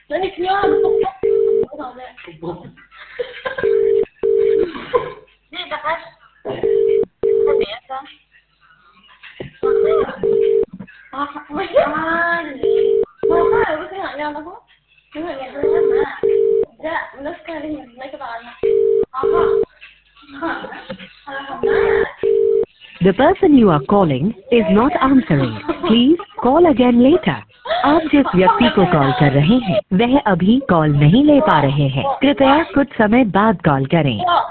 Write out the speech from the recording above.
Naniknya, Di takas. Biasa. Maka harus nggak nyala kok. Nggak nyala. Enggak, benar sekali. Naik ke tangan. Apa? The person you are calling is not answering. Please call again later. आप जिस व्यक्ति को call कर रहे हैं वह अभी call नहीं ले पा रहे हैं। कृपया कुछ समय बाद कॉल करें।